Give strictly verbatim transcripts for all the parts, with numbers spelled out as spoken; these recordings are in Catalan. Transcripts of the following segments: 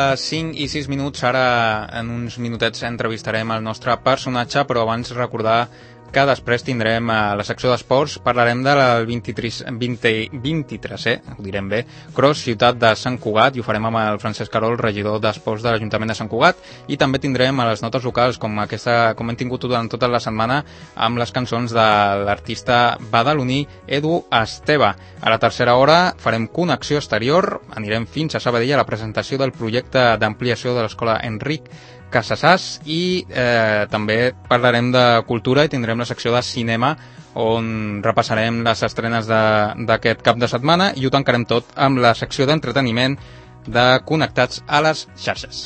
les cinc i sis minuts. Ara, en uns minutets, entrevistarem el nostre personatge, però abans recordar que després tindrem a la secció d'esports, parlarem del vint-i-tres, vint, vint-i-tres, eh, ho direm bé, Cross Ciutat de Sant Cugat, i ho farem amb el Francesc Carol, regidor d'Esports de l'Ajuntament de Sant Cugat, i també tindrem a les notes locals, com aquesta, com hem tingut durant tota la setmana, amb les cançons de l'artista badaloní Edu Esteve. A la tercera hora farem connexió exterior, anirem fins a Sabadell a la presentació del projecte d'ampliació de l'escola Enric Casasàs, i eh, també parlarem de cultura i tindrem la secció de cinema on repassarem les estrenes d'aquest cap de setmana, i ho tancarem tot amb la secció d'entreteniment de Connectats a les xarxes.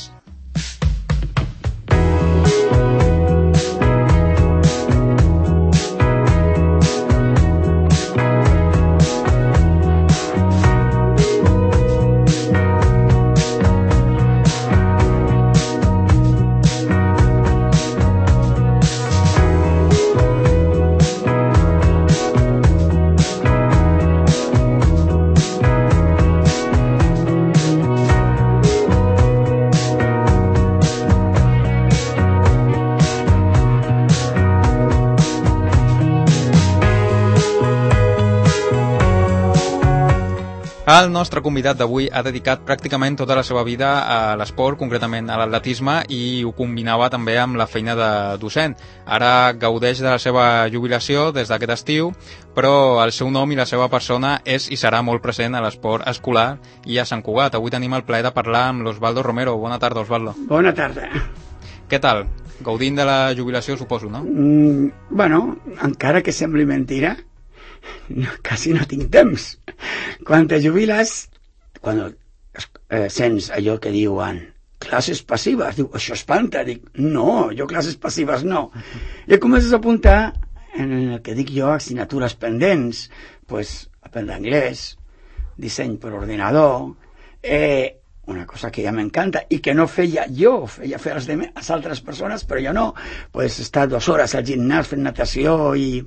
El nostre convidat d'avui ha dedicat pràcticament tota la seva vida a l'esport, concretament a l'atletisme, i ho combinava també amb la feina de docent. Ara gaudeix de la seva jubilació des d'aquest estiu, però el seu nom i la seva persona és i serà molt present a l'esport escolar i a Sant Cugat. Avui tenim el plaer de parlar amb l'Osvaldo Romero. Bona tarda, Osvaldo. Bona tarda. Què tal? Gaudint de la jubilació, suposo, no? Mm, bueno, encara que sembli mentira, no, quasi no tinc temps. Quan te jubiles, quan eh, sents allò que diuen classes passives, diu, això espanta, dic, no, jo classes passives no. I comences a apuntar en el que dic jo, assignatures pendents, pues, aprendre anglès, disseny per ordinador, eh, una cosa que ja m'encanta i que no feia jo, feia fer les, de, les altres persones, però jo no, pues, estar dues hores al gimnàs fent natació i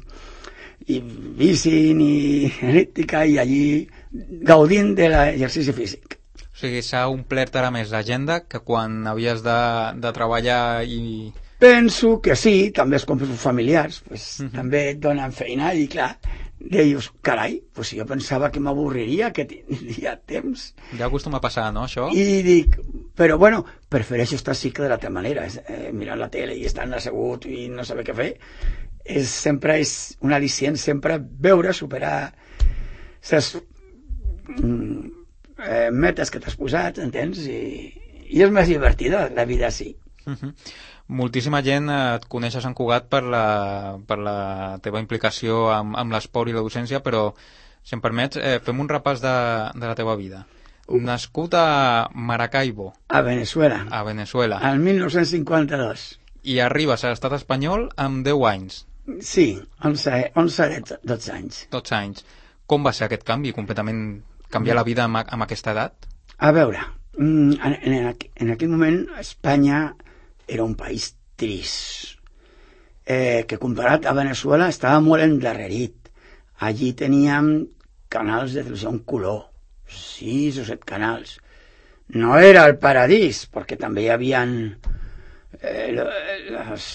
i bici i elíptica i allí gaudint de l'exercici físic. O sigui, s'ha omplert ara més l'agenda que quan havies de, de treballar i... Penso que sí, també els compromisos familiars pues, uh-huh. també et donen feina i clar, deies, carai, pues jo pensava que m'avorriria, que tindria temps. Ja acostuma a passar, no, això? I dic, però bueno, prefereixo estar sí que de l'altra manera, eh, mirant la tele i estar assegut i no saber què fer. És, sempre és un al·licient, sempre veure, superar les mm, eh, metes que t'has posat, entens? I, i és més divertida la vida així. Uh-huh. Moltíssima gent et coneix a Sant Cugat per la, per la teva implicació amb, amb l'esport i la docència, però, si em permets, eh, fem un repàs de, de la teva vida. Uh. Nascut a Maracaibo. A Venezuela. A Venezuela. Al mil nou-cents cinquanta-dos. I arribes a l'estat espanyol amb deu anys. Sí, onze, onze, dotze anys. dotze anys. Com va ser aquest canvi, completament canviar la vida amb, amb aquesta edat? A veure, en, en, en aquell moment Espanya era un país trist, eh, que comparat a Venezuela estava molt endarrerit. Allí teníem canals de televisió en color, sis o set canals. No era el paradís, perquè també hi havia eh, les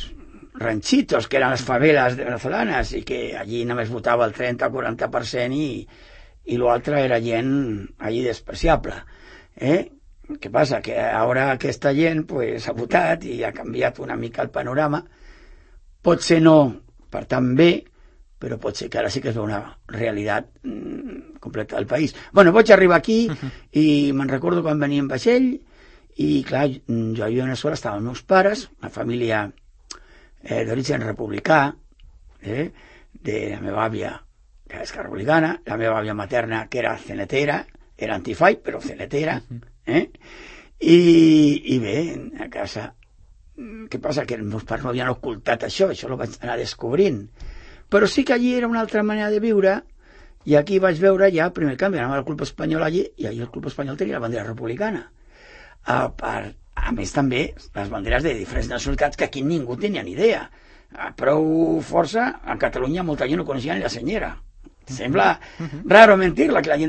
ranchitos, que eren les faveles venezolanes, i que allí només votava el trenta o quaranta per cent i, i l'altre era gent allí despreciable. Eh? Què passa? Que ara aquesta gent pues, ha votat i ha canviat una mica el panorama. Potser no per tant bé, però pot ser que ara sí que es veu una realitat mm, completa del país. Bueno, vaig arribar aquí uh-huh. i me'n recordo quan venia en vaixell i clar, jo a Venezuela estaven els meus pares, una família eh, d'origen republicà, eh, de la meva àvia, que és republicana, la meva àvia materna, que era cenetera, era antifai, però cenetera, eh? I, i bé, a casa, què passa? Que els meus pares no havien ocultat això, això ho vaig anar descobrint. Però sí que allí era una altra manera de viure, i aquí vaig veure ja el primer canvi, anava al club espanyol allí, i allí el club espanyol tenia la bandera republicana. A, part, a més també les banderes de diferents nacionalitats que aquí ningú tenia ni idea. A prou força, a Catalunya molta gent no coneixia ni la senyera. Sembla raro mentir-la, que la gent diu, oh,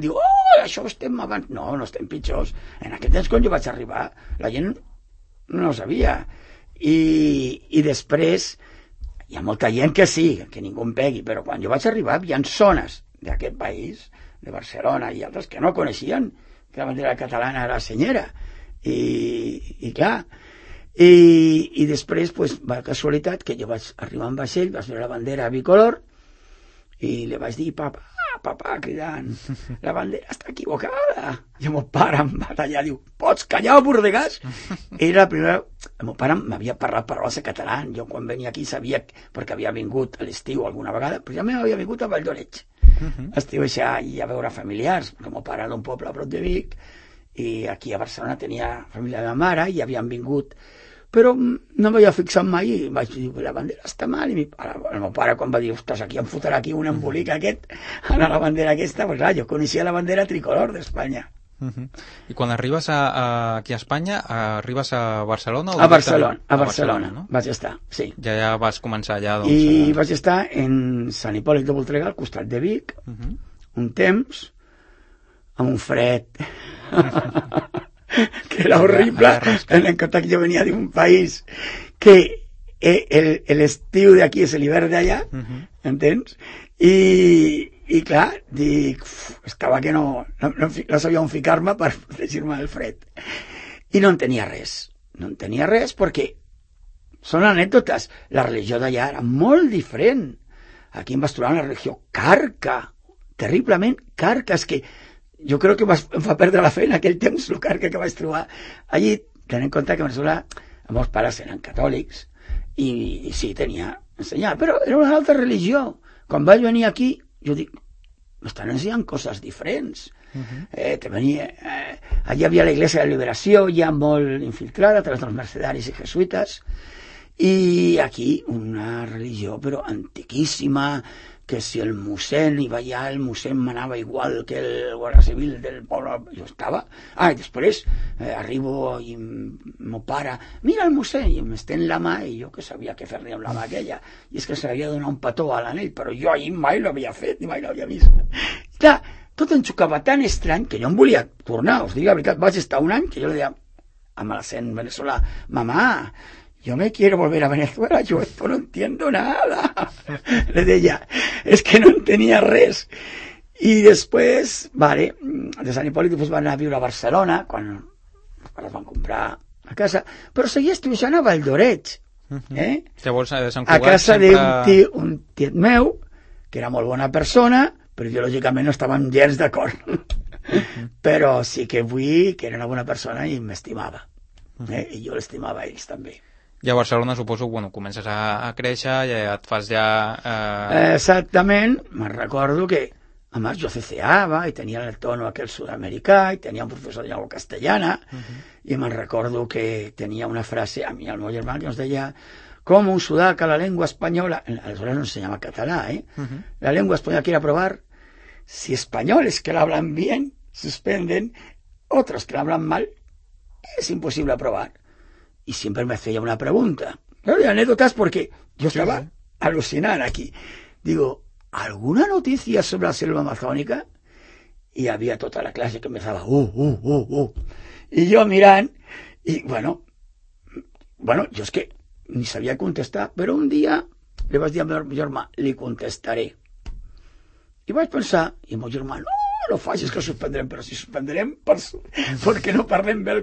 això estem abans... No, no estem pitjors. En aquest temps, quan jo vaig arribar, la gent no ho sabia. I, i després, hi ha molta gent que sí, que ningú em pegui, però quan jo vaig arribar, hi ha zones d'aquest país, de Barcelona i altres, que no coneixien que la bandera catalana era senyera. I, i clar, i, i després pues, va la casualitat que jo vaig arribar en vaixell, vaig veure la bandera bicolor i li vaig dir, papa, papa, cridant, la bandera està equivocada. I el meu pare em va tallar, diu, pots callar, bordegàs? Era la primera... El meu pare m'havia parlat paraules en català. Jo quan venia aquí sabia, perquè havia vingut a l'estiu alguna vegada, però ja m'havia vingut a Valldoreix. Uh-huh. Estiu això, i a veure familiars, perquè el meu pare era d'un poble a prop de Vic, i aquí a Barcelona tenia família de la mare, i havien vingut, però no m'havia fixat mai, i vaig dir, la bandera està mal, i mi, el meu pare quan va dir, ostres, aquí em fotrà aquí un embolic aquest, a la bandera aquesta, pues clar, jo coneixia la bandera tricolor d'Espanya. Uh-huh. I quan arribes a, a, aquí a Espanya, arribes a Barcelona? O a Barcelona, a, a Barcelona, Barcelona, no? Vaig estar, sí. Ja, ja vas començar allà, doncs... I a... vaig estar en Sant Hipòlit de Voltregà, al costat de Vic, uh-huh. un temps, amb un fred... que era horrible, tenint en compte que jo venia d'un país que l'estiu d'aquí és l'hivern d'allà, uh-huh. entens? I, i clar, dic, uf, estava que no, no, no, no sabia on ficar-me per protegir-me del fred. I no en tenia res, no en tenia res perquè són anècdotes. La religió d'allà era molt diferent. Aquí em vas trobar una religió carca, terriblement carca, és que jo crec que em fa perdre la fe en aquell temps, el carca que vaig trobar allí, tenint en compte que a Venezuela els meus pares eren catòlics i, i sí, tenia ensenyat, però era una altra religió. Quan vaig venir aquí, jo dic, m'estan ensenyant coses diferents. Uh-huh. eh, te venia, eh, allí hi havia la Iglesia de Liberació, ja molt infiltrada a través dels mercedaris i jesuïtes, i aquí una religió però antiquíssima, que si el mossèn hi va allà, el mossèn manava igual que el guàrdia civil del poble, jo estava. Ah, i després eh, arribo i el meu pare, mira el mossèn, i m'estén la mà, i jo que sabia què fer-li amb la mà aquella, i és que s'havia de donar un petó a l'anell, però jo ahir mai l'havia fet, ni mai l'havia vist. I clar, tot em xocava tan estrany que jo em volia tornar, us dic la veritat, vaig estar un any que jo li deia, amb l'accent veneçolà, mamà, yo me quiero volver a Venezuela, yo esto no entiendo nada. Le deia, és que no entenia res. I després, vale, de Sant Hipòlit pues, van anar a viure a Barcelona, quan els pares van comprar a casa, però seguia estudiant a Valldoreix. Eh? Llavors, a Sant Cugat a casa sempre... d'un tiet, un tiet meu, que era molt bona persona, però ideològicament no estàvem gens d'acord. Uh-huh. Però sí que vull que era una bona persona i m'estimava. Uh-huh. Eh? I jo l'estimava a ells també. I a Barcelona, suposo, bueno, comences a, a créixer i ja et fas ja... Eh... Exactament, me'n recordo que, a més, jo ceceava i tenia el tono aquell sud-americà i tenia un professor de llengua castellana uh-huh. i me'n recordo que tenia una frase, a mi el meu germà, que ens deia com un sudaca la lengua española, aleshores no enseñaba català, ¿eh? Uh-huh. La lengua española quiere probar si españoles que la hablan bien suspenden, otros que la hablan mal, es imposible aprobar. Y siempre me hacía una pregunta. Claro, de anécdotas porque yo estaba sí, sí. alucinando aquí. Digo, ¿alguna noticia sobre la selva amazónica? Y había toda la clase que empezaba, uh, uh, uh, uh. Y yo mirando, y bueno, bueno, yo es que ni sabía contestar, pero un día le vas a decir a mi germà, li contestaré. I vaig pensar, i el meu germà, no, no facis que suspendrem, però si suspendrem per, perquè no parlem bé el,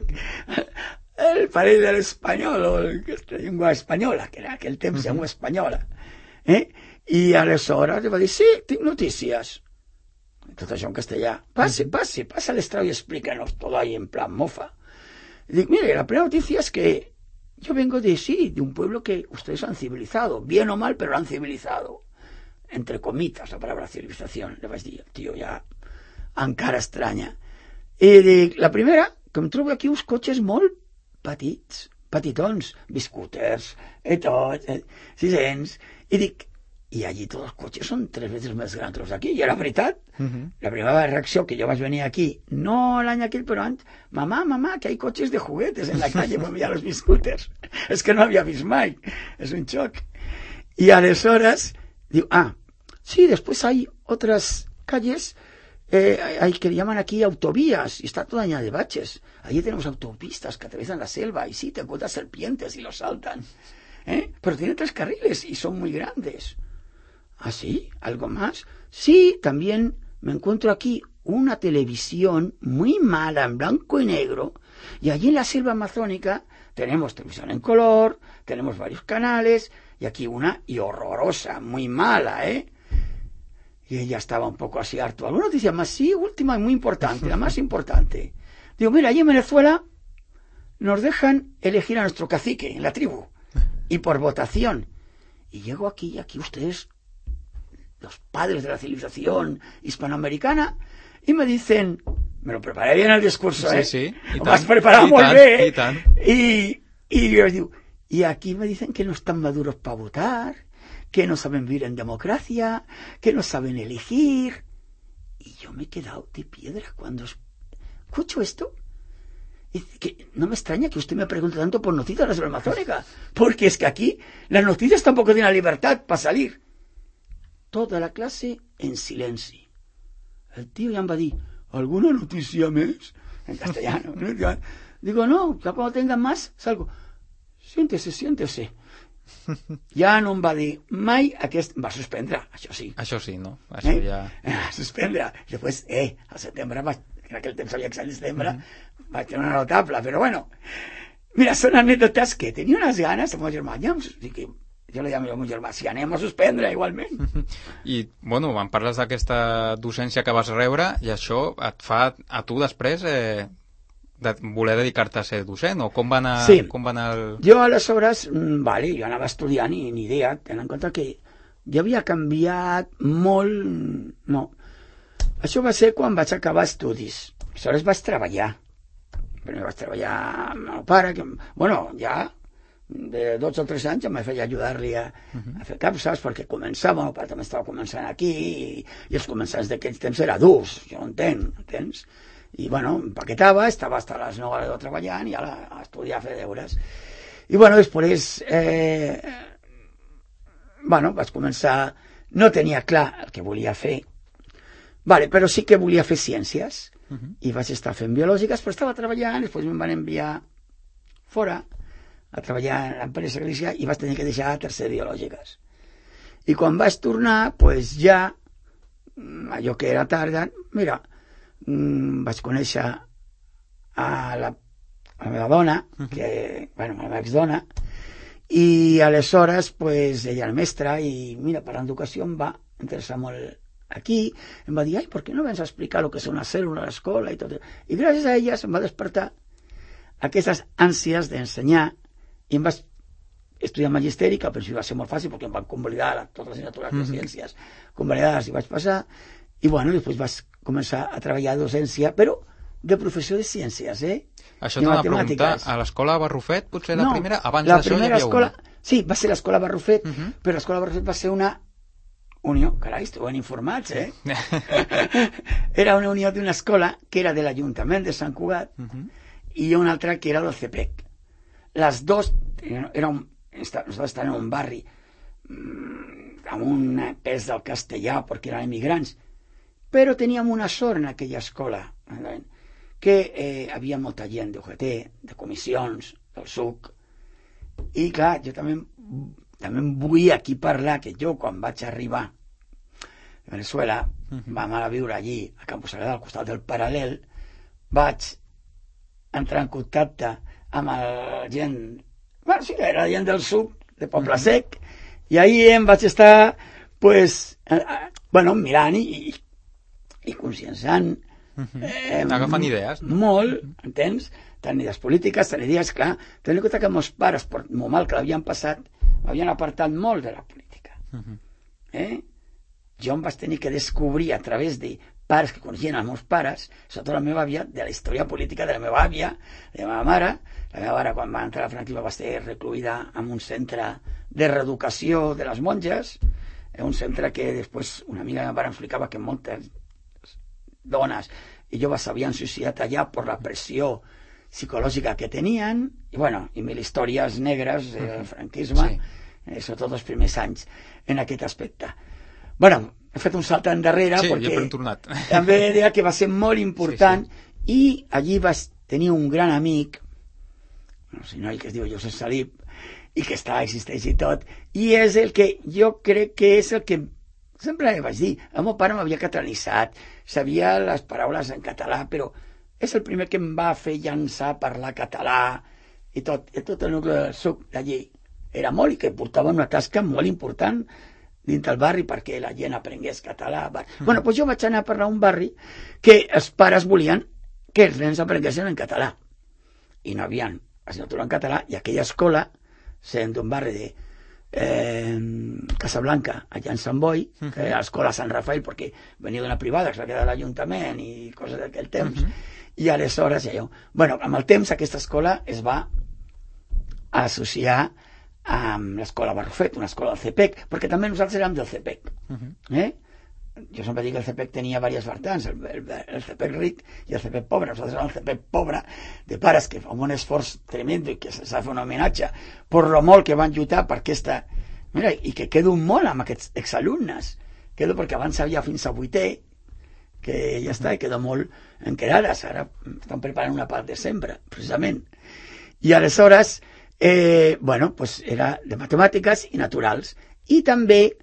el parell de l'espanyol o la llengua espanyola, que era aquell temps llengua espanyola. Eh? I aleshores li va dir, sí, tinc notícies. Tot això en castellà. Pase, pase, pasa al estrado y explícanos todo ahí en plan mofa. Y digo, mire, la primera noticia es que yo vengo de, sí, de un pueblo que ustedes han civilizado, bien o mal, pero lo han civilizado. Entre comitas, la palabra civilización. Le vaig dir, tio, ja encara estranya. I dic, la primera, que em trobo aquí uns cotxes molt petits, petitons, biscúters, i tot, eh, sis-cents, i dic, i allí tots els cotxes són tres vegades més grans que els d'aquí, i era veritat. Uh-huh. La primera reacció que jo vaig venir aquí, no l'any aquell, però antes, mamá, mamá, que hay coches de juguetes en la calle, pues mira los biscúters. Es que no había vist mai, es un xoc. Y aleshores, digo, ah, sí, después hay otras calles eh, hay que llaman aquí autovías y está toda llena de baches. Allí tenemos autopistas que atraviesan la selva y sí, te encuentras serpientes y los saltan. ¿Eh? Pero tiene tres carriles y son muy grandes. ¿Ah, sí? ¿Algo más? Sí, también me encuentro aquí una televisión muy mala en blanco y negro y allí en la selva amazónica tenemos televisión en color, tenemos varios canales y aquí una y horrorosa, muy mala, ¿eh? Y ella estaba un poco así harto. Algunos decían más, sí, última y muy importante, la más importante. Digo, mira, allí en Venezuela nos dejan elegir a nuestro cacique en la tribu y por votación. Y llego aquí y aquí ustedes, los padres de la civilización hispanoamericana, y me dicen, me lo preparé bien el discurso, sí, ¿eh? Sí, sí. Lo has preparado muy bien. Y, y, y yo digo, y aquí me dicen que no están maduros para votar, que no saben vivir en democracia, que no saben elegir. Y yo me he quedado de piedra cuando escucho esto. Y que no me extraña que usted me pregunte tanto por noticias de la selva amazónica, porque es que aquí las noticias tampoco tienen libertad para salir. Toda la clase en silencio. El tío ya me va a decir, ¿alguna noticia más? En castellano. ¿No? Digo, no, ya cuando tengan más, salgo. Siéntese, siéntese. Ja no em va dir mai aquest... Va suspendre, això sí. Això sí, no? Això eh? ja... Va suspendre. I després, eh, al setembre, vaig, en aquell temps havia exàmens de setembre, mm-hmm. vaig tenir una notable, però bueno. Mira, són anècdotes que tenia unes ganes amb el meu germà. Ja, que jo li deia al meu germà, si anem a suspendre igualment. I, bueno, em parles d'aquesta docència que vas rebre i això et fa a tu després... Eh... de voler dedicar-te a ser docent o com va anar, sí. com va anar el... Jo aleshores, vale, jo anava estudiant i ni idea, tenint en compte que jo havia canviat molt... No. Això va ser quan vaig acabar estudis. Aleshores vaig treballar. Primer vaig treballar amb el meu pare, que, bueno, ja de dotze o tres anys ja me feia ajudar-li a, uh-huh. a fer capses perquè començava, el meu pare també estava començant aquí i, i els començants d'aquells temps era durs, jo no entenc, entens? I, bueno, empaquetava, estava hasta les nou hores treballant i ara a estudiar, a fer deures. I, bueno, després, eh, bueno, vaig començar... No tenia clar el que volia fer, vale, però sí que volia fer ciències. Uh-huh. I vaig estar fent biològiques, però estava treballant, després em van enviar fora a treballar en l'empresa Galícia i vaig tenir que deixar tercer biològiques. I quan vaig tornar, pues ja, allò que era tarda, mira... Mm, vaig conèixer a la, a la meva dona, que, bueno, a la meva exdona, i aleshores, pues, ella era mestra, i mira, parlant d'educació em va interessar molt aquí, em va dir, ai, ¿por qué no vens a explicar lo que és una cèl·lula a l'escola i tot? I gràcies a ella se'm va despertar aquestes ànsies d'ensenyar, i em vaig estudiar magisteri, que al principi va ser molt fàcil, perquè em van convalidar totes les assignatures de ciències convalidades i vaig passar, i bueno, després vaig començar a treballar a docència, però de professor de ciències, eh? Això t'ho va preguntar, a l'escola Barrufet, potser la no, primera? Abans la d'això primera hi havia escola, una. Sí, va ser l'escola Barrufet, uh-huh. però l'escola Barrufet va ser una unió, carai, esteu ben informats, eh? Era una unió d'una escola que era de l'Ajuntament de Sant Cugat uh-huh. i una altra que era del C P E C. Les dos, era un, nosaltres estàvem en un barri amb un pes del castellà perquè eren immigrants, però teníem una sort en aquella escola, que eh, havia molta gent d'U G T, de comissions, del S U C, i clar, jo també, també em vull aquí parlar que jo quan vaig arribar a Venezuela, uh-huh. vam anar a viure allí, a Campos Sagrada, al costat del Paral·lel, vaig entrar en contacte amb la gent, bueno, sí, era la gent del S U C, de Poble uh-huh. Sec, i ahir em vaig estar, pues, eh, bueno, mirant i, i i conscienciant uh-huh. eh, agafant idees, no? Molt, entens? Tant idees polítiques, tant idees, clar, tenint en compte que meus pares, per molt mal que l'havien passat, m'havien apartat molt de la política. Uh-huh. eh? Jo em vaig tenir que descobrir a través de pares que coneixien els meus pares, sobretot la meva àvia, de la història política de la meva àvia, de la meva mare. La meva mare, quan va entrar a la franquisme, va ser recluïda en un centre de reeducació de les monges, un centre que després una amiga de la meva mare explicava que moltes dones i joves s'havien suïcidat allà per la pressió psicològica que tenien, i bueno, i mil històries negres del franquisme, sí. eh, sobretot els primers anys en aquest aspecte. Bueno, he fet un salt endarrere sí, perquè també deia que va ser molt important, sí, sí. I allí vas tenir un gran amic, no sé, noi que es diu Josep Salip, i que està, existeix i tot, i és el que jo crec que és el que sempre vaig dir. El meu pare m'havia catalanitzat, sabia les paraules en català, però és el primer que em va fer llançar parlar català i tot, i tot el nucli del suc d'allí era molt, i que portava una tasca molt important dins del barri perquè la gent aprengués català. Mm. Bueno, doncs jo vaig anar a parlar a un barri que els pares volien que els nens aprenguessin en català i no havien assignatura en català, i aquella escola, sent d'un barri de eh, Casablanca, allà en Sant Boi, uh -huh. que era l'escola Sant Rafael, perquè venia d'una privada que s'ha quedat a l'Ajuntament i coses d'aquell temps, uh -huh. i aleshores allò... Bueno, amb el temps aquesta escola es va associar amb l'escola Barrufet, una escola del C P E C, perquè també nosaltres érem del C P E C. Uh -huh. eh? Jo sempre dic que el C P E C tenia diverses vessants, el, el, el C P E C ric i el C P E C pobre. Nosaltres érem el C P E C pobre, de pares que fan un esforç tremendo i que s'ha de fer un homenatge per lo molt que van lluitar per aquesta... Mira, i que quedo molt amb aquests exalumnes. Quedo perquè abans havia fins a vuitè, que ja està, i quedo molt enquerades. Ara estan preparant una part de sempre, precisament. I aleshores, eh, bueno, pues era de matemàtiques i naturals. I també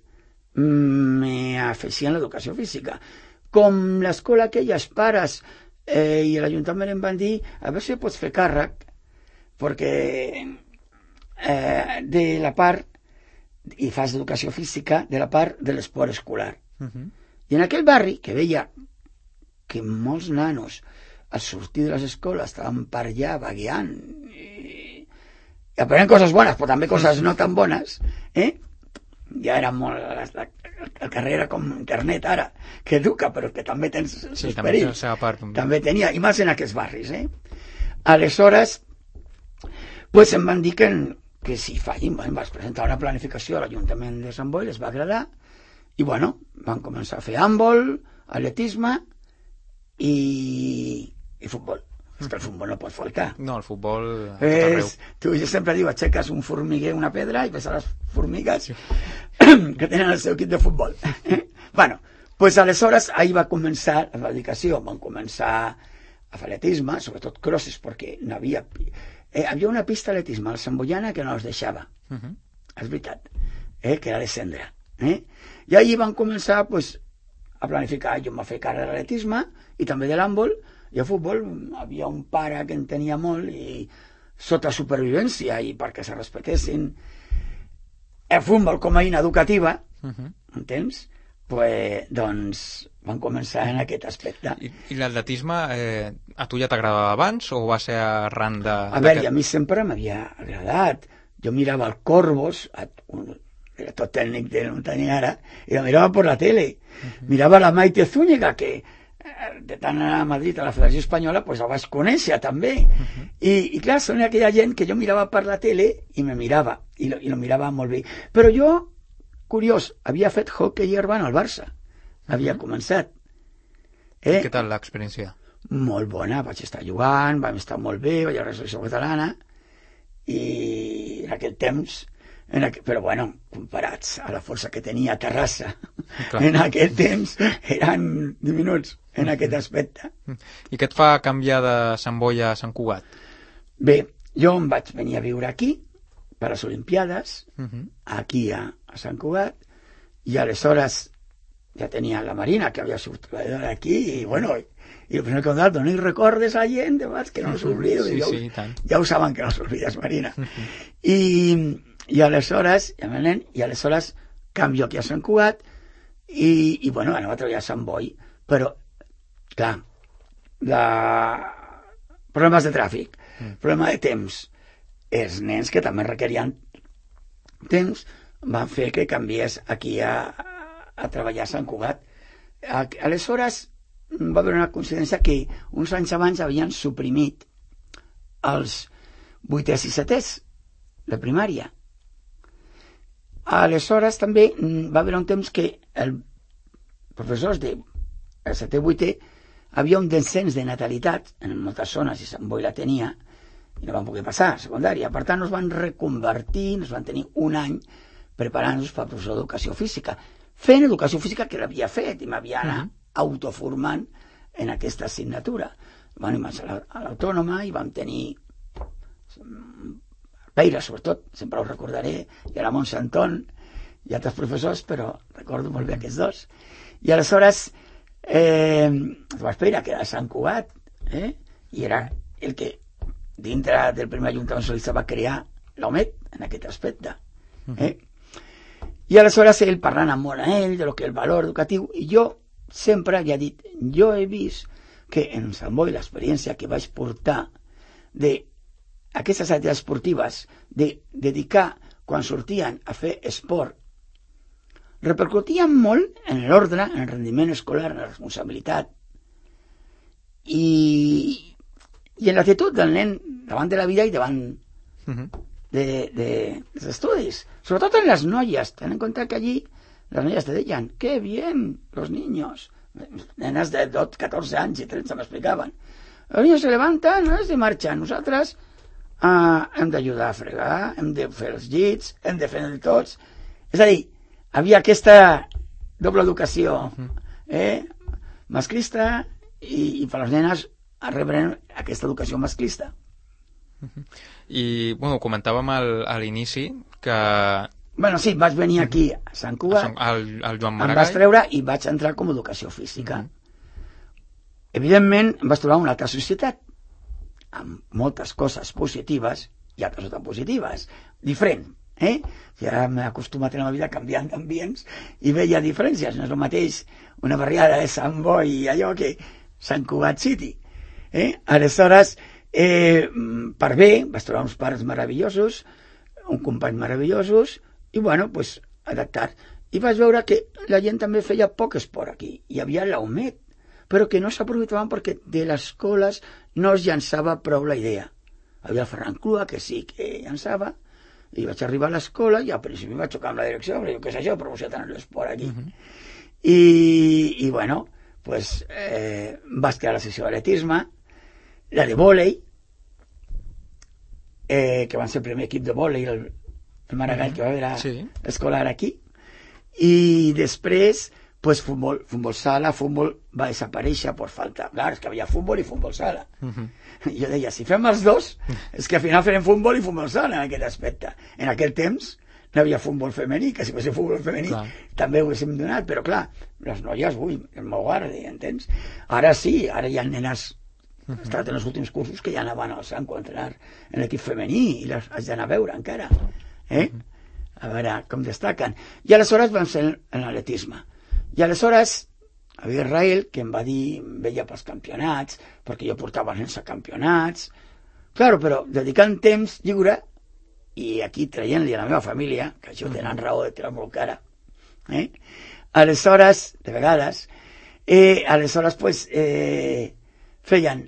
m'afegien l'educació física. Com l'escola aquella, els pares eh, i l'Ajuntament em van dir a veure si pots fer càrrec perquè eh, de la part, i fas educació física, de la part de l'esport escolar. Uh -huh. I en aquell barri, que veia que molts nanos al sortir de les escoles estaven per allà vagueant i, i aprenent coses bones, però també coses no tan bones, eh? Ja era molt... La, la, la carrera era com internet ara, que educa, però que també tens els sí, seus també perills. Té la seva part. També tenia, i més en aquests barris, eh? Aleshores, pues em van dir que, que si fallim, em vas presentar una planificació a l'Ajuntament de Sant Boi, les va agradar, i bueno, van començar a fer handbol, atletisme i, i futbol. És que el futbol no pot faltar. No, el futbol... És, tu, jo sempre diu, aixeques un formiguer, una pedra, i ves a les formigues sí. que tenen el seu equip de futbol. Bueno, pues aleshores ahir va començar la dedicació, van començar a fer atletisme, sobretot crosses, perquè no havia... Eh, havia una pista d'atletisme a la Samboiana que no els deixava. Uh -huh. És veritat. Eh, que era de cendra. Eh? I ahir van començar pues, a planificar. Jo em va fer càrrec de l'atletisme i també de l'handbol. I a futbol havia un pare que en tenia molt i sota supervivència i perquè se respectessin el futbol com a eina educativa, uh -huh. entens? Pues, doncs van començar en aquest aspecte. I, i l'atletisme eh, a tu ja t'agradava abans o va ser arran de... A veure, a mi sempre m'havia agradat. Jo mirava el Corbos, un, era tot tècnic de muntanyara, i la mirava per la tele. Uh -huh. Mirava la Maite Zúñiga, que de tant anar a Madrid a la Federació Espanyola pues la vaig conèixer també. Uh -huh. I, i clar, són aquella gent que jo mirava per la tele i me mirava, i lo, i lo mirava molt bé. Però jo, curiós, havia fet hockey herba en el Barça. Havia uh -huh. començat. Eh? Què tal l'experiència? Molt bona, vaig estar jugant, vam estar molt bé, vaig a la selecció catalana, i en aquell temps, en aqu... però bueno, comparats a la força que tenia a Terrassa, clar. En aquell temps eren diminuts en aquest aspecte. I què et fa canviar de Sant Boi a Sant Cugat? Bé, jo em vaig venir a viure aquí per les Olimpiades, uh -huh. aquí a, a Sant Cugat, i aleshores ja tenia la Marina, que havia sortit d'aquí, i bueno, i, i el primer que em diu, no hi recordes a gent, demás, que no s'oblido, sí, ja, sí, ja ho saben que no s'oblides, Marina. Uh -huh. I, i aleshores, ja m'anem, i aleshores canvio aquí a Sant Cugat, i, i bueno, anava a treballar a Sant Boi, però, clar, la... problemes de tràfic, mm. problema de temps, els nens que també requerien temps van fer que canviés aquí a, a treballar a Sant Cugat. Aleshores va haver una coincidència que uns anys abans havien suprimit els vuitès i setès de primària. Aleshores també va haver un temps que els professors de setè i vuitè havia un descens de natalitat en moltes zones, i Sant Boi la tenia, i no van poder passar a secundària. Per tant, ens van reconvertir, ens van tenir un any preparant-nos per professor d'educació física. fent educació física, que l'havia fet i m'havia anat uh-huh. autoformant en aquesta assignatura. Bueno, i vaig a l'Autònoma i vam tenir Peira, sobretot, sempre ho recordaré, i a la Montse Anton i altres professors, però recordo molt bé aquests dos. I aleshores, eh, Tomàs Peira, que era de Sant Cugat, eh, i era el que dintre del primer Ajuntament Socialista va crear l'Omet en aquest aspecte. Eh? I aleshores ell parlant amb molt a ell de lo que el valor educatiu, i jo sempre li he dit, jo he vist que en Sant Boi l'experiència que vaig portar de aquestes activitats esportives, de dedicar quan sortien a fer esport, repercutien molt en l'ordre, en el rendiment escolar, en la responsabilitat i, i en l'actitud del nen davant de la vida i davant uh-huh. de, de, dels estudis. Sobretot en les noies. Ten en compte que allí les noies te deien, qué bien los niños. Nenes de dotze, catorze anys i tretze m'explicaven. Els niños se levantan, no es de marxa. Nosaltres Uh, hem d'ajudar a fregar, hem de fer els llits, hem de fer de tots. És a dir, havia aquesta doble educació eh, masclista i, i per les nenes rebren aquesta educació masclista. I, bueno, comentàvem al, a l'inici que... Bueno, sí, vaig venir aquí a Sant Cugat, el, el Joan Maragall, em vas treure i vaig entrar com a educació física. Uh-huh. Evidentment, em vas trobar una altra societat, amb moltes coses positives i altres no tan positives, diferent, eh? Ja m'he acostumat en la meva vida canviant d'ambients i veia diferències, no és el mateix una barriada de Sant Boi i allò que Sant Cugat City, eh? Aleshores, eh, per bé, vaig trobar uns pares meravellosos, un company meravellosos, i bueno, pues, adaptat. I vaig veure que la gent també feia poc esport aquí, hi havia l'Aumet, però que no s'aprofitaven perquè de les escoles no es llançava prou la idea. Havia el Ferran Clua, que sí que llançava, i vaig arribar a l'escola i al principi vaig xocar amb la direcció, però jo què sé jo, promoció tant l'esport aquí. Uh-huh. I, I bueno, pues, eh, vas crear la secció d'atletisme, la de vòlei, eh, que van ser el primer equip de vòlei, el, el Maragall, uh-huh. que va haver sí. escolar aquí, i després pues futbol, futbol sala, futbol va desaparèixer per falta. Clar, és que havia futbol i futbol sala. Uh-huh. Jo deia, si fem els dos, és que al final farem futbol i futbol sala en aquest aspecte. En aquell temps no havia futbol femení, que si fos futbol femení clar. També ho haguéssim donat, però clar, les noies, ui, el meu guardi, entens? Ara sí, ara hi ha nenes, uh-huh. he estat en els últims cursos que ja anaven al Sanco a entrenar en l'equip femení i les haig d'anar a veure encara. Eh? Uh-huh. A veure com destaquen. I aleshores vam ser en l'atletisme. I aleshores, havia Israel, que em va dir, em veia pels campionats, perquè jo portava nens a campionats. Claro, però dedicant temps lliure, i aquí traient-li a la meva família, que això tenen raó de tirar molt cara, eh? Aleshores, de vegades, eh, aleshores, pues, eh, feien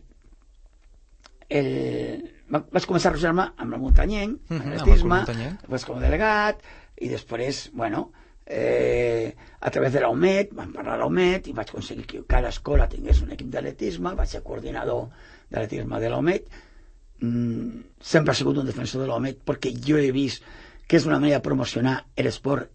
el... Vaig començar a rojar-me amb el muntanyenc, uh-huh, amb l'atletisme, després com a delegat, i després, bueno... Eh, a través de l'Aumet, vam parlar a l'Aumet i vaig aconseguir que cada escola tingués un equip d'atletisme, vaig ser coordinador d'atletisme de l'Aumet. mm, sempre he sigut un defensor de l'Aumet perquè jo he vist que és una manera de promocionar l'esport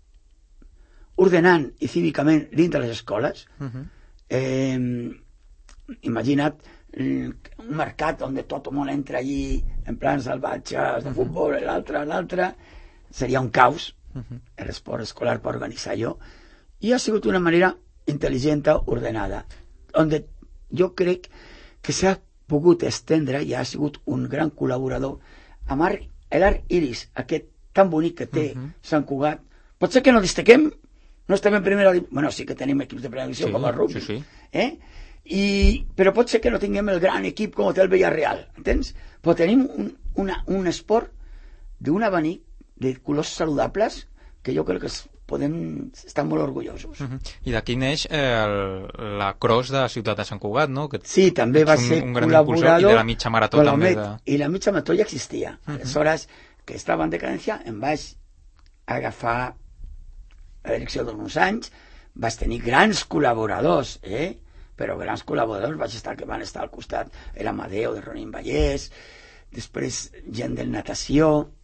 ordenant i cívicament dintre les escoles. Uh-huh. eh, imagina't un mercat on tot el món entra allí en plans salvatges de futbol, l'altre, l'altre seria un caos. Uh-huh. L'esport escolar per organitzar jo, i ha sigut una manera intel·ligent, ordenada, on jo crec que s'ha pogut estendre i ha sigut un gran col·laborador amb l'art iris, aquest tan bonic que té uh-huh. Sant Cugat. Pot ser que no destaquem, no estem en primera divisió, bueno, sí que tenim equips de primera divisió sí, com el rugby, sí, sí. Eh? I, però pot ser que no tinguem el gran equip com el Villarreal, entens? Però tenim un, una, un esport d'un abanic de colors saludables que jo crec que podem estar molt orgullosos. Uh-huh. I d'aquí neix eh, el, la cross de Ciutat de Sant Cugat, no? Que sí, també va un, ser un col·laborador i de la mitja marató també. De... I la mitja marató ja existia. Uh-huh. Aleshores, que estava en decadència, em vaig agafar la direcció d'uns anys, vaig tenir grans col·laboradors, eh? Però grans col·laboradors vaig estar que van estar al costat l'Amadeo de Ronin Vallès, després gent de natació,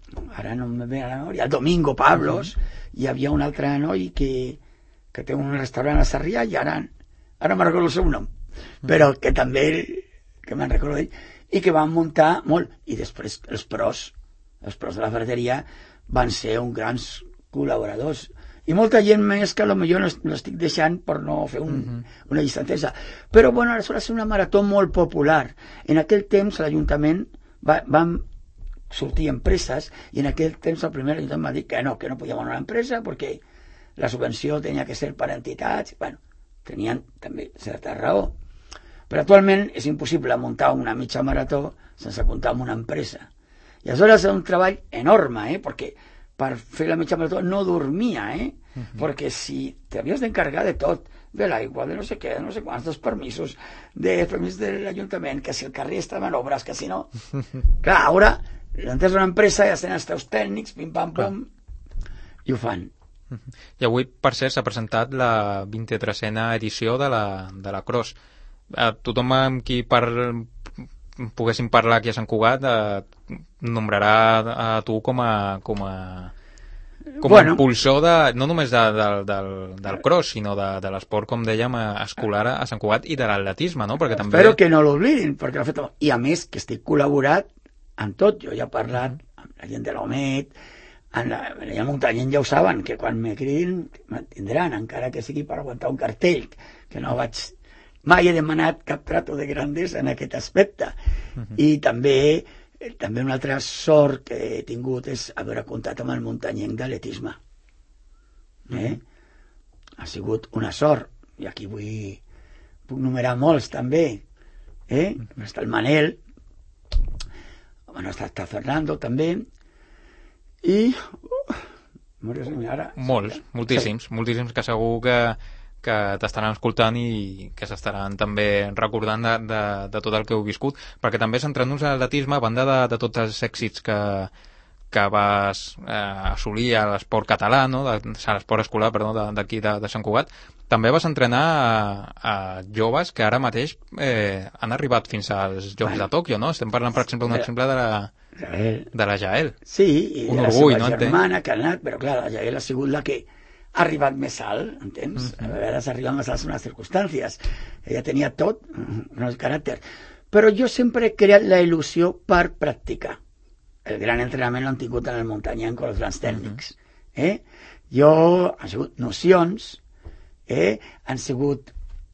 ara no em ve a la memòria, el Domingo Pablos, uh-huh. Hi havia un altre noi que, que té un restaurant a Sarrià i ara, ara me'n recordo el seu nom, uh-huh. Però que també, que me'n recordo d'ell, i que van muntar molt, i després els pros, els pros de la ferreteria van ser uns grans col·laboradors, i molta gent més que potser no, no estic deixant per no fer un, uh-huh. una llista entesa, però bueno, ara va ser una marató molt popular. En aquell temps l'Ajuntament va, van sortir empreses i en aquell temps el primer Ajuntament va dir que no, que no podíem anar a una empresa perquè la subvenció tenia que ser per entitats, bueno, tenien també certa raó, però actualment és impossible muntar una mitja marató sense comptar amb una empresa, i aleshores és un treball enorme, eh? Perquè per fer la mitja marató no dormia, eh? Uh-huh. Perquè si t'havies d'encarregar de tot, de l'aigua, de no sé què, de no sé quants, dels permisos, de permís de l'Ajuntament, que si el carrer estava en obres, que si no... Clar, ara, l'entès una empresa, ja tenen els teus tècnics, pim-pam-pum, i ho fan. Uh-huh. I avui, per cert, s'ha presentat la vint-i-tresena edició de la, de la Cross. A tothom amb qui par... poguéssim parlar aquí a Sant Cugat eh, nombrarà a tu com a com a, com bueno. a impulsor de, no només de, de, del, del cross, sinó de, de l'esport, com dèiem, escolar a Sant Cugat i de l'atletisme, no? Perquè també... Espero que no l'oblidin, perquè fet... i a més que estic col·laborat en tot, jo ja he parlat amb la gent de l'Omet, en la, la Muntanyent ja ho saben, que quan me cridin m'atindran, encara que sigui per aguantar un cartell, que no vaig... Mai he demanat cap trato de grandesa en aquest aspecte. Uh-huh. I també també una altra sort que he tingut és haver comptat amb el muntanyenc d'atletisme. Eh? Uh-huh. Ha sigut una sort. I aquí vull puc numerar molts també. Eh? Uh-huh. Està el Manel, bueno, està, està Fernando també, i uh, ara... molts, moltíssims, sí. moltíssims que segur que que t'estaran escoltant i que s'estaran també recordant de, de, de tot el que heu viscut, perquè també centrant-nos en l'atletisme, a banda de, de tots els èxits que, que vas eh, assolir a l'esport català, no? de, a l'esport escolar, perdó, d'aquí de, de Sant Cugat, també vas entrenar a, a joves que ara mateix eh, han arribat fins als Jocs bueno, de Tòquio, no? Estem parlant, per exemple, un exemple de la, de la Jael. Sí, i un de orgull, la seva no? germana que ha anat, però clar, la Jael ha sigut la que ha arribat més alt, entens? Uh-huh. A vegades arriba més alt en unes circumstàncies. Ella tenia tot, un caràcter. Però jo sempre he creat la il·lusió per practicar. El gran entrenament l'han tingut en el muntanyenc amb els grans tècnics. Uh-huh. Eh? Jo, han sigut nocions, eh? han sigut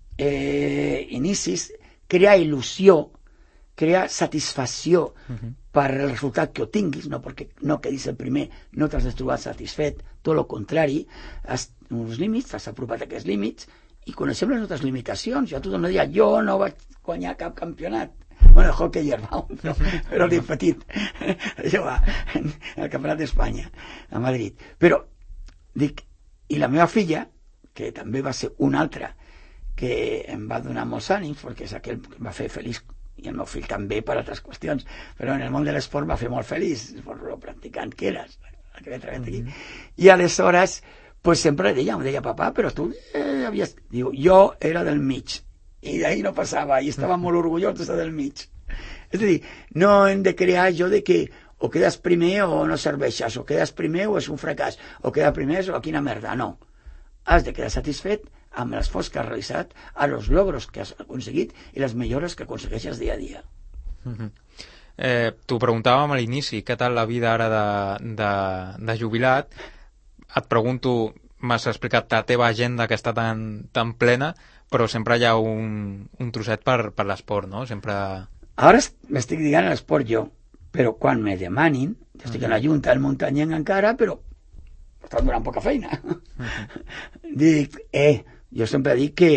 eh, inicis, crear il·lusió, crear satisfacció uh-huh. per el resultat que ho tinguis, no perquè no quedis el primer, no t'has de trobar satisfet, tot el contrari, has uns límits, t'has apropat a aquests límits i coneixem les nostres limitacions. Jo a tothom no deia, jo no vaig guanyar cap campionat, bueno, el hockey hierba, però, però de petit, això va, el campionat d'Espanya, a Madrid. Però, dic, i la meva filla, que també va ser una altra, que em va donar molts ànims, perquè és aquell que em va fer feliç, i el meu fill també per altres qüestions, però en el món de l'esport va fer molt feliç per lo practicant que eres, que mm-hmm. i aleshores pues sempre deia, em deia, papà, però tu eh, havies... Diu, jo era del mig i d'ahir no passava, i estava molt orgullós de ser del mig. És a dir, no hem de crear jo de que o quedes primer o no serveixes, o quedes primer o és un fracàs, o quedar primer o quina merda, no. Has de quedar satisfet amb l'esforç que has realitzat, a los logros que has aconseguit i les millores que aconsegueixes dia a dia. Mm-hmm. eh, T'ho preguntàvem a l'inici, què tal la vida ara de, de, de jubilat? Et pregunto, m'has explicat la teva agenda que està tan, tan plena, però sempre hi ha un, un trosset per, per l'esport, no? Sempre... Ara m'estic dient l'esport jo, però quan me demanin, jo estic mm-hmm. a la Junta del Muntanyenc encara, però estan donant poca feina. Mm-hmm. Dic, eh, jo sempre dic que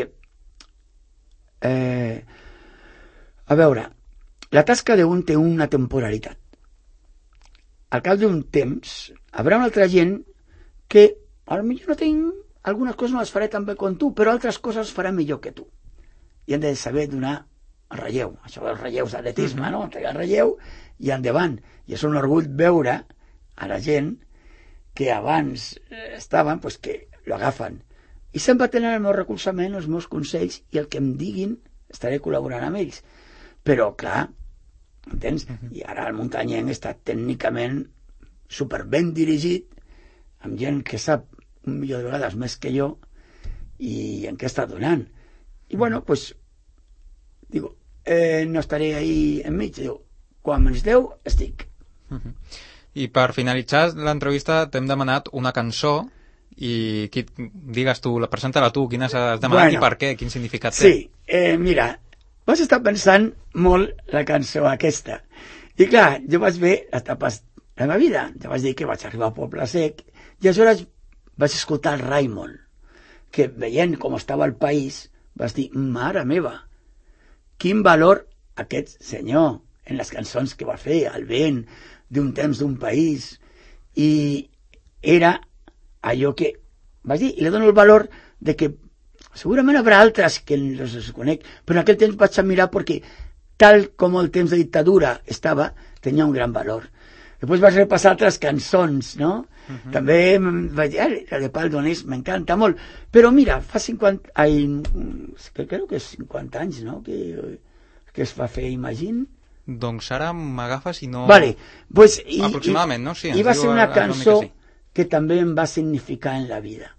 eh, a veure, la tasca d'un té una temporalitat. Al cap d'un temps haurà una altra gent que potser no tinc algunes coses no les faré tan bé com tu, però altres coses farà millor que tu, i hem de saber donar el relleu, això dels relleus d'atletisme, mm-hmm. no? Entregar el relleu i endavant, i és un orgull veure a la gent que abans estaven, pues que lo agafen. I sempre tenen el meu recolzament, els meus consells, i el que em diguin estaré col·laborant amb ells. Però, clar, entens? Uh-huh. I ara el muntanyenc està tècnicament super ben dirigit, amb gent que sap un milió de vegades més que jo i en què està donant. I bueno, pues, digo, eh, no estaré ahí enmig, digo, quan me'ns deu, estic. Uh-huh. I per finalitzar l'entrevista t'hem demanat una cançó i qui, digues tu, presenta-la tu, quina has demanat bueno, i per què, quin significat té. Sí, eh, mira, vas estar pensant molt la cançó aquesta. I clar, jo vaig ver les etapes de la meva vida. Ja vaig dir que vaig arribar al Poble Sec i aleshores vaig escoltar el Raimon, que veient com estava el país vas dir, mare meva, quin valor aquest senyor en les cançons que va fer, el vent d'un temps d'un país, i era allò que vaig dir, i li dono el valor de que segurament hi haurà altres que els conec, però en aquell temps vaig mirar perquè tal com el temps de dictadura estava, tenia un gran valor. Després vaig repassar altres cançons, no? Uh-huh. També vaig dir, la de Pal Donés m'encanta molt, però mira, fa cinquanta, ai, que crec que és cinquanta anys, no?, que, que es va fer Imagine. Doncs ara m'agafes i no... Vale, pues, i, aproximadament, no? Sí, i va ser una cançó que, sí. que també em va significar en la vida.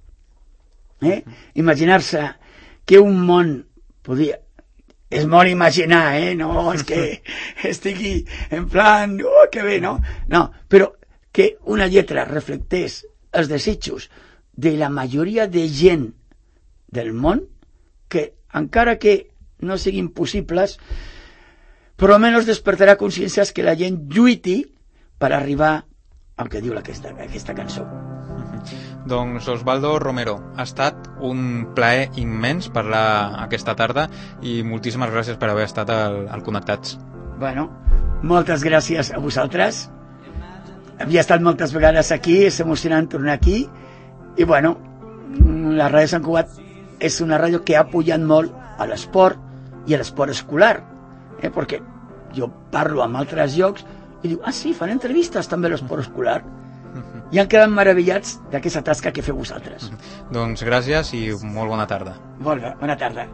Eh? Uh-huh. Imaginar-se que un món podia... És molt imaginar, eh? No és que estigui en plan, oh, que bé, no? No, però que una lletra reflectés els desitjos de la majoria de gent del món, que encara que no siguin possibles, però almenys despertarà consciències que la gent lluiti per arribar al que diu aquesta, aquesta cançó. Doncs Osvaldo Romero, ha estat un plaer immens parlar aquesta tarda i moltíssimes gràcies per haver estat al, al Connectats. Bueno, moltes gràcies a vosaltres. Havia estat moltes vegades aquí, és emocionant tornar aquí i bueno, la Ràdio Sant Cugat és una ràdio que ha pujat molt a l'esport i a l'esport escolar, eh? Perquè jo parlo amb altres llocs i diu, ah sí, fan entrevistes també a l'esport escolar. I han quedat meravellats d'aquesta tasca que feu vosaltres. Doncs gràcies i molt bona tarda. Molt bé, bona tarda.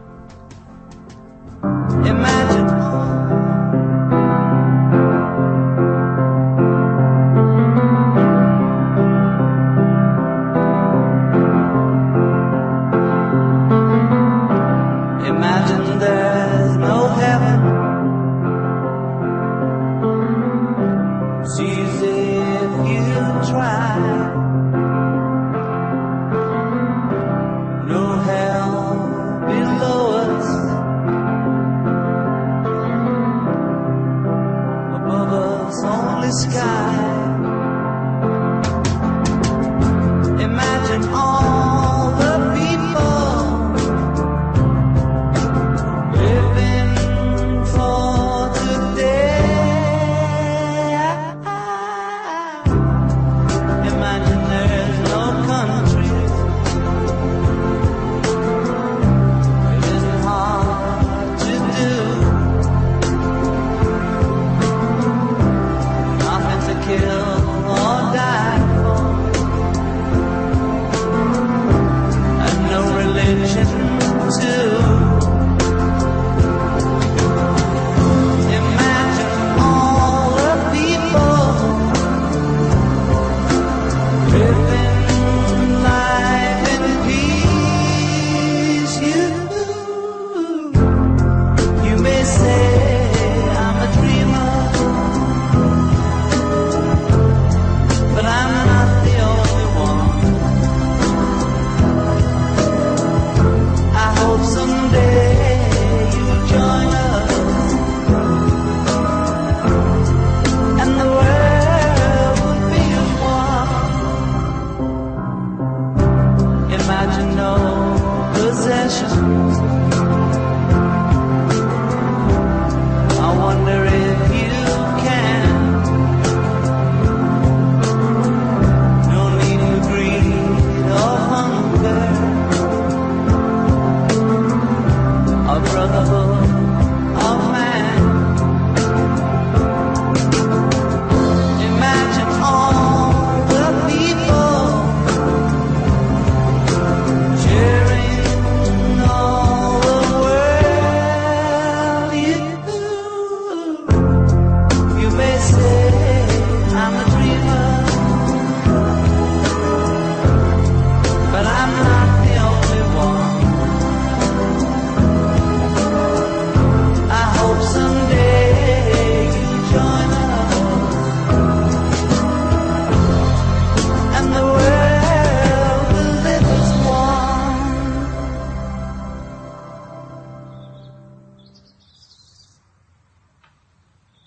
Imagine no possessions.